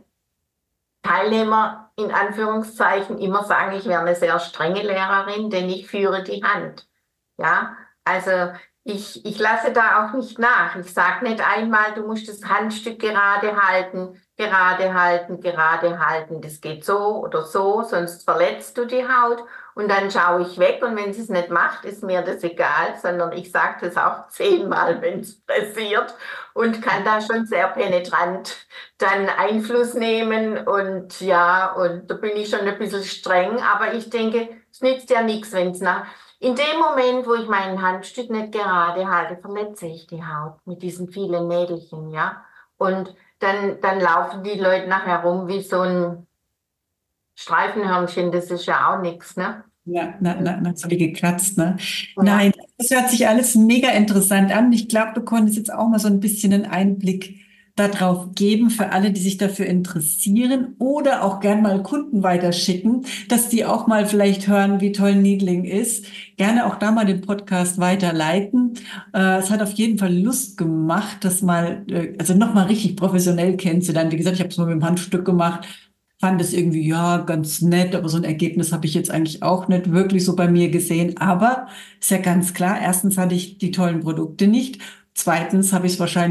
Teilnehmer in Anführungszeichen immer sagen, ich wäre eine sehr strenge Lehrerin, denn ich führe die Hand. Ja, also ich, ich lasse da auch nicht nach. Ich sage nicht einmal, du musst das Handstück gerade halten, gerade halten, gerade halten. Das geht so oder so, sonst verletzt du die Haut. Und dann schaue ich weg und wenn sie es nicht macht, ist mir das egal, sondern ich sage das auch zehnmal, wenn es passiert und kann da schon sehr penetrant dann Einfluss nehmen und ja, und da bin ich schon ein bisschen streng, aber ich denke, es nützt ja nichts, wenn es nach... In dem Moment, wo ich mein Handstück nicht gerade halte, verletze ich die Haut mit diesen vielen Nädelchen, ja. Und dann, dann laufen die Leute nachher rum wie so ein Streifenhörnchen, das ist ja auch nichts, ne? Ja, na, na, na, so wie gekratzt, ne? Ja. Nein, das hört sich alles mega interessant an. Ich glaube, du konntest jetzt auch mal so ein bisschen einen Einblick darauf geben für alle, die sich dafür interessieren oder auch gern mal Kunden weiterschicken, dass die auch mal vielleicht hören, wie toll Needling ist. Gerne auch da mal den Podcast weiterleiten. Äh, es hat auf jeden Fall Lust gemacht, das mal, äh, also nochmal richtig professionell kennenzulernen. Wie gesagt, ich habe es mal mit dem Handstück gemacht. Fand es irgendwie, ja, ganz nett, aber so ein Ergebnis habe ich jetzt eigentlich auch nicht wirklich so bei mir gesehen. Aber ist ja ganz klar, erstens hatte ich die tollen Produkte nicht. Zweitens habe ich es wahrscheinlich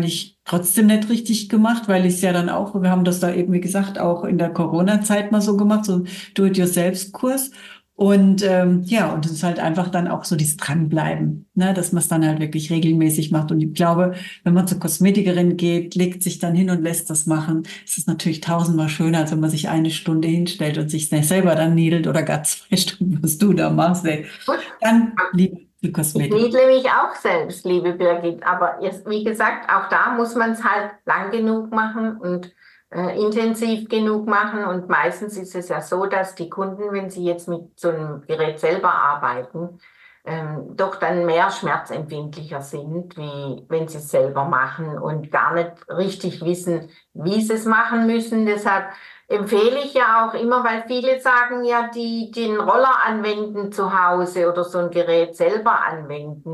trotzdem nicht richtig gemacht, weil ich es ja dann auch, wir haben das da eben, wie gesagt, auch in der Corona-Zeit mal so gemacht, so ein Do-it-yourself-Kurs. Und ähm, ja, und es ist halt einfach dann auch so dieses Dranbleiben, ne, dass man es dann halt wirklich regelmäßig macht. Und ich glaube, wenn man zur Kosmetikerin geht, legt sich dann hin und lässt das machen, es ist natürlich tausendmal schöner, als wenn man sich eine Stunde hinstellt und sich selber dann niedelt oder gar zwei Stunden, was du da machst. Ey. Gut. Dann lieber die Ich Kosmetik. niedle mich auch selbst, liebe Birgit, aber jetzt, wie gesagt, auch da muss man es halt lang genug machen und äh, intensiv genug machen. Und meistens ist es ja so, dass die Kunden, wenn sie jetzt mit so einem Gerät selber arbeiten, ähm, doch dann mehr schmerzempfindlicher sind, wie wenn sie es selber machen und gar nicht richtig wissen, wie sie es machen müssen. Deshalb empfehle ich ja auch immer, weil viele sagen ja, die den Roller anwenden zu Hause oder so ein Gerät selber anwenden,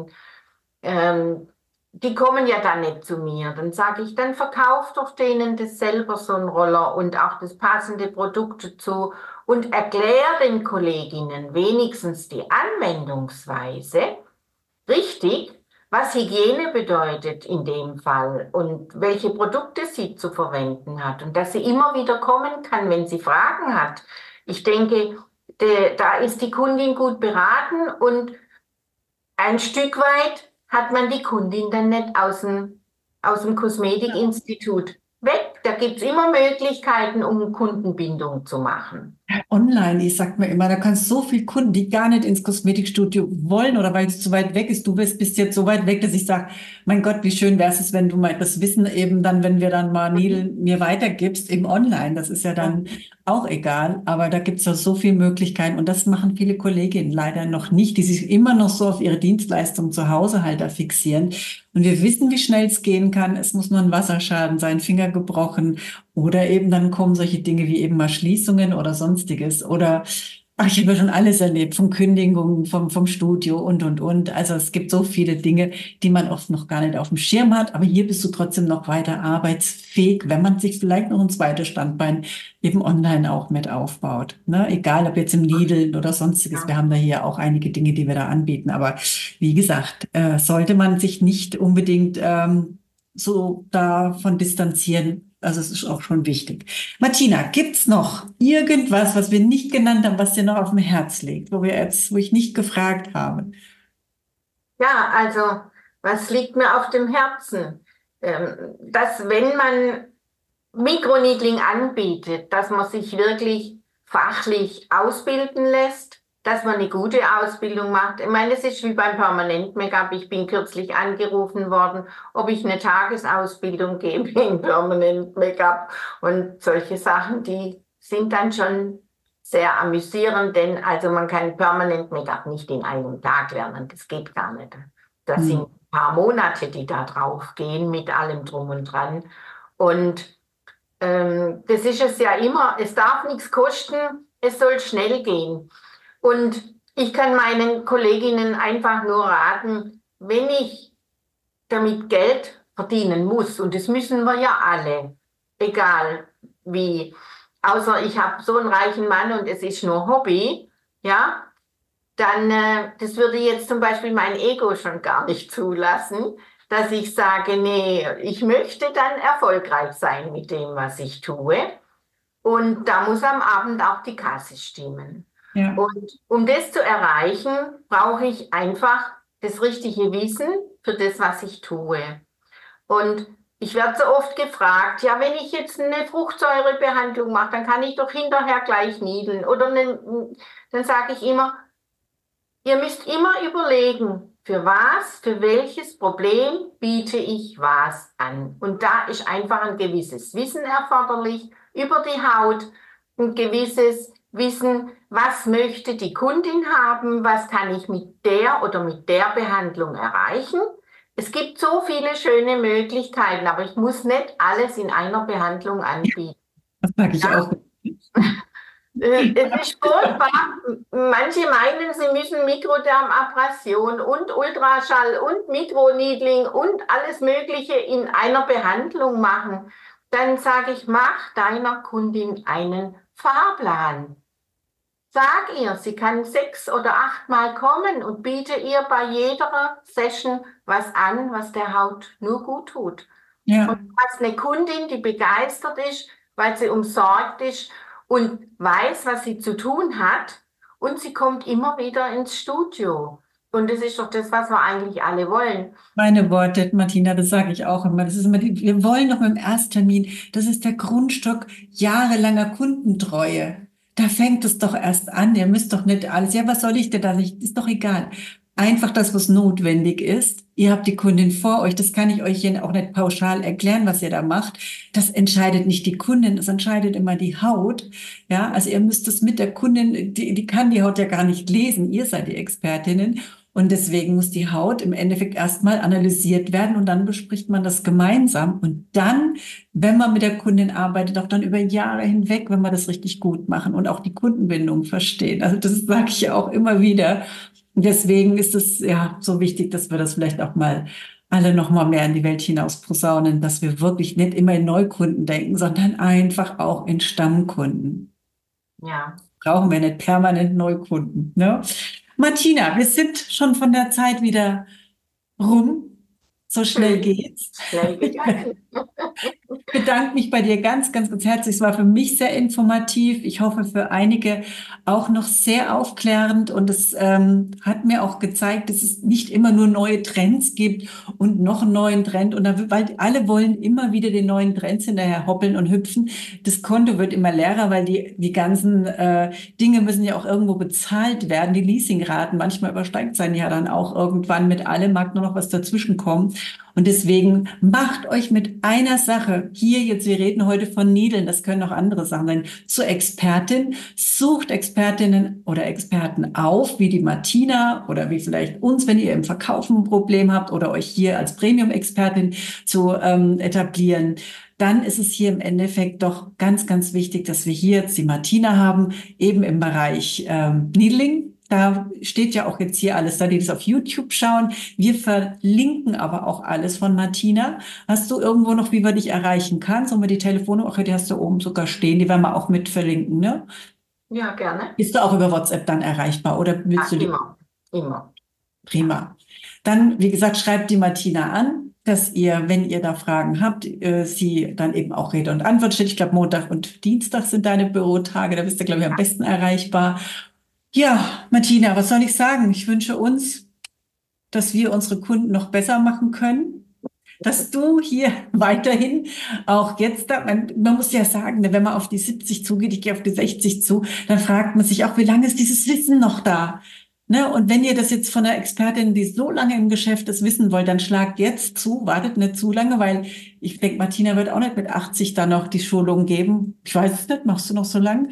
ähm, die kommen ja dann nicht zu mir. Dann sage ich, dann verkauft doch denen das selber so ein Roller und auch das passende Produkt dazu und erklär den Kolleginnen wenigstens die Anwendungsweise richtig, was Hygiene bedeutet in dem Fall und welche Produkte sie zu verwenden hat und dass sie immer wieder kommen kann, wenn sie Fragen hat. Ich denke, de, da ist die Kundin gut beraten und ein Stück weit hat man die Kundin dann nicht aus dem, aus dem Kosmetikinstitut weg. Da gibt es immer Möglichkeiten, um Kundenbindung zu machen. Online, ich sag mir immer, da kannst so viele Kunden, die gar nicht ins Kosmetikstudio wollen oder weil es zu weit weg ist. Du bist, bist jetzt so weit weg, dass ich sage, mein Gott, wie schön wäre es, wenn du mal das Wissen eben dann, wenn wir dann mal Needle mir weitergibst, eben online. Das ist ja dann auch egal. Aber da gibt es ja so viele Möglichkeiten und das machen viele Kolleginnen leider noch nicht, die sich immer noch so auf ihre Dienstleistung zu Hause halt da fixieren. Und wir wissen, wie schnell es gehen kann. Es muss nur ein Wasserschaden sein, Finger gebrochen oder eben dann kommen solche Dinge wie eben mal Schließungen oder sonstiges. Oder ach, ich habe ja schon alles erlebt, von Kündigungen, vom, vom Studio und, und, und. Also es gibt so viele Dinge, die man oft noch gar nicht auf dem Schirm hat. Aber hier bist du trotzdem noch weiter arbeitsfähig, wenn man sich vielleicht noch ein zweites Standbein eben online auch mit aufbaut. Ne? Egal, ob jetzt im Lidl oder sonstiges. Wir haben da hier auch einige Dinge, die wir da anbieten. Aber wie gesagt, äh, sollte man sich nicht unbedingt ähm, so davon distanzieren. Also es ist auch schon wichtig. Martina, gibt's noch irgendwas, was wir nicht genannt haben, was dir noch auf dem Herz liegt, wo wir jetzt, wo ich nicht gefragt habe? Ja, also was liegt mir auf dem Herzen? Ähm, dass wenn man Mikroneedling anbietet, dass man sich wirklich fachlich ausbilden lässt, dass man eine gute Ausbildung macht. Ich meine, es ist wie beim Permanent-Make-up. Ich bin kürzlich angerufen worden, ob ich eine Tagesausbildung gebe in Permanent-Make-up und solche Sachen, die sind dann schon sehr amüsierend, denn also man kann Permanent-Make-up nicht in einem Tag lernen, das geht gar nicht. Das Hm. sind ein paar Monate, die da drauf gehen mit allem drum und dran und ähm, das ist es ja immer, es darf nichts kosten, es soll schnell gehen. Und ich kann meinen Kolleginnen einfach nur raten, wenn ich damit Geld verdienen muss, und das müssen wir ja alle, egal wie, außer ich habe so einen reichen Mann und es ist nur Hobby, ja, dann, äh, das würde jetzt zum Beispiel mein Ego schon gar nicht zulassen, dass ich sage, nee, ich möchte dann erfolgreich sein mit dem, was ich tue. Und da muss am Abend auch die Kasse stimmen. Ja. Und um das zu erreichen, brauche ich einfach das richtige Wissen für das, was ich tue. Und ich werde so oft gefragt, ja, wenn ich jetzt eine Fruchtsäurebehandlung mache, dann kann ich doch hinterher gleich niedeln. Oder eine, dann sage ich immer, ihr müsst immer überlegen, für was, für welches Problem biete ich was an. Und da ist einfach ein gewisses Wissen erforderlich über die Haut, ein gewisses Wissen, was möchte die Kundin haben, was kann ich mit der oder mit der Behandlung erreichen. Es gibt so viele schöne Möglichkeiten, aber ich muss nicht alles in einer Behandlung anbieten. Das sage ich Ja? auch. Äh, Es ist furchtbar. Manche meinen, sie müssen Mikrodermabrasion und Ultraschall und Mikroneedling und alles Mögliche in einer Behandlung machen. Dann sage ich, mach deiner Kundin einen Fahrplan. Sag ihr, sie kann sechs oder achtmal kommen und biete ihr bei jeder Session was an, was der Haut nur gut tut. Ja. Und du hast eine Kundin, die begeistert ist, weil sie umsorgt ist und weiß, was sie zu tun hat. Und sie kommt immer wieder ins Studio. Und das ist doch das, was wir eigentlich alle wollen. Meine Worte, Martina, das sage ich auch immer. Das ist immer die, wir wollen doch mit dem Ersttermin, das ist der Grundstock jahrelanger Kundentreue. Da fängt es doch erst an. Ihr müsst doch nicht alles. Ja, was soll ich denn da nicht? Ist doch egal. Einfach das, was notwendig ist. Ihr habt die Kundin vor euch. Das kann ich euch hier auch nicht pauschal erklären, was ihr da macht. Das entscheidet nicht die Kundin. Das entscheidet immer die Haut. Ja, also ihr müsst das mit der Kundin, die, die kann die Haut ja gar nicht lesen. Ihr seid die Expertinnen. Und deswegen muss die Haut im Endeffekt erstmal analysiert werden und dann bespricht man das gemeinsam. Und dann, wenn man mit der Kundin arbeitet, auch dann über Jahre hinweg, wenn wir das richtig gut machen und auch die Kundenbindung verstehen. Also das sage ich ja auch immer wieder. Und deswegen ist es ja so wichtig, dass wir das vielleicht auch mal alle noch mal mehr in die Welt hinaus posaunen, dass wir wirklich nicht immer in Neukunden denken, sondern einfach auch in Stammkunden. Ja. Brauchen wir nicht permanent Neukunden, ne? Martina, wir sind schon von der Zeit wieder rum. So schnell geht's. Schnell gegangen. Ich bedanke mich bei dir ganz, ganz, ganz herzlich. Es war für mich sehr informativ. Ich hoffe für einige auch noch sehr aufklärend. Und es ähm, hat mir auch gezeigt, dass es nicht immer nur neue Trends gibt und noch einen neuen Trend. Und da, weil alle wollen immer wieder den neuen Trends hinterher hoppeln und hüpfen. Das Konto wird immer leerer, weil die, die ganzen äh, Dinge müssen ja auch irgendwo bezahlt werden. Die Leasingraten, manchmal übersteigt es ja dann auch irgendwann mit allem, mag nur noch was dazwischen kommen. Und deswegen macht euch mit einer Sache, hier jetzt, wir reden heute von Niedeln, das können auch andere Sachen sein, zur Expertin, sucht Expertinnen oder Experten auf, wie die Martina oder wie vielleicht uns, wenn ihr im Verkaufen ein Problem habt oder euch hier als Premium-Expertin zu ähm, etablieren. Dann ist es hier im Endeffekt doch ganz, ganz wichtig, dass wir hier jetzt die Martina haben, eben im Bereich ähm, Needling. Da steht ja auch jetzt hier alles da, die das auf YouTube schauen. Wir verlinken aber auch alles von Martina. Hast du irgendwo noch, wie wir dich erreichen kann? Sollen wir die Telefonnummer, okay, die hast du oben sogar stehen, die werden wir auch mit verlinken, ne? Ja, gerne. Bist du auch über WhatsApp dann erreichbar oder willst Ja, du die? immer, immer. Prima. Dann, wie gesagt, schreibt die Martina an, dass ihr, wenn ihr da Fragen habt, äh, sie dann eben auch Rede und Antwort steht. Ich glaube, Montag und Dienstag sind deine Bürotage, da bist du, glaube ich, am besten erreichbar. Ja, Martina, was soll ich sagen? Ich wünsche uns, dass wir unsere Kunden noch besser machen können, dass du hier weiterhin auch jetzt, da, man, man muss ja sagen, wenn man auf die siebzig zugeht, ich gehe auf die sechzig zu, dann fragt man sich auch, wie lange ist dieses Wissen noch da? Ne? Und wenn ihr das jetzt von einer Expertin, die so lange im Geschäft ist, wissen wollt, dann schlagt jetzt zu, wartet nicht zu lange, weil ich denke, Martina wird auch nicht mit achtzig dann noch die Schulung geben. Ich weiß es nicht, machst du noch so lang?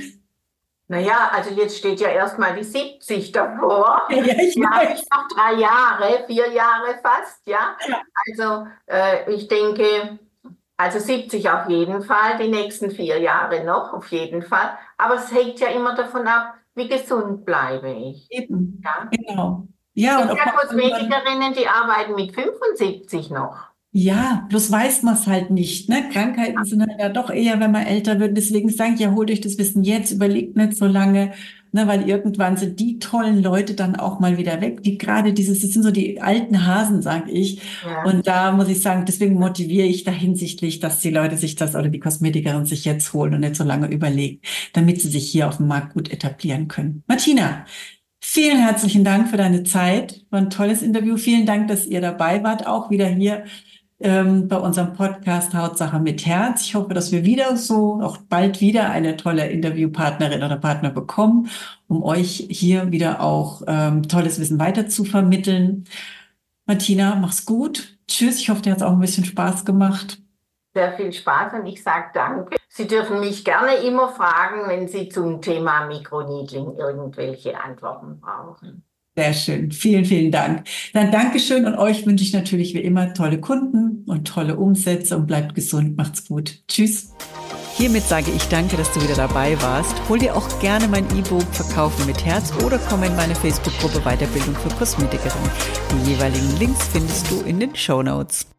Naja, also jetzt steht ja erstmal die siebzig davor. Ja, ich Ja, habe weiß. ich noch drei Jahre, vier Jahre fast, ja. Ja. Also äh, ich denke, also siebzig auf jeden Fall, die nächsten vier Jahre noch, auf jeden Fall. Aber es hängt ja immer davon ab, wie gesund bleibe ich. Eben, Ja. genau. Ja, Es und gibt ob ja man, Kosmetikerinnen, die arbeiten mit fünfundsiebzig noch. ja, bloß weiß man es halt nicht, ne? Krankheiten sind halt ja doch eher, wenn man älter wird. Deswegen sage ich ja, holt euch das Wissen jetzt, überlegt nicht so lange, ne? Weil irgendwann sind die tollen Leute dann auch mal wieder weg, die gerade dieses, das sind so die alten Hasen, sag ich. Ja. Und da muss ich sagen, deswegen motiviere ich da hinsichtlich, dass die Leute sich das oder die Kosmetikerin sich jetzt holen und nicht so lange überlegen, damit sie sich hier auf dem Markt gut etablieren können. Martina, vielen herzlichen Dank für deine Zeit. War ein tolles Interview. Vielen Dank, dass ihr dabei wart, auch wieder hier ähm, bei unserem Podcast Hautsache mit Herz. Ich hoffe, dass wir wieder so, auch bald wieder eine tolle Interviewpartnerin oder Partner bekommen, um euch hier wieder auch ähm, tolles Wissen weiter zu vermitteln. Martina, mach's gut. Tschüss. Ich hoffe, dir hat's auch ein bisschen Spaß gemacht. Sehr viel Spaß und ich sage danke. Sie dürfen mich gerne immer fragen, wenn Sie zum Thema Mikroneedling irgendwelche Antworten brauchen. Sehr schön. Vielen, vielen Dank. Dann Dankeschön und euch wünsche ich natürlich wie immer tolle Kunden und tolle Umsätze und bleibt gesund. Macht's gut. Tschüss. Hiermit sage ich danke, dass du wieder dabei warst. Hol dir auch gerne mein E-Book Verkaufen mit Herz oder komm in meine Facebook-Gruppe Weiterbildung für Kosmetikerin. Die jeweiligen Links findest du in den Shownotes.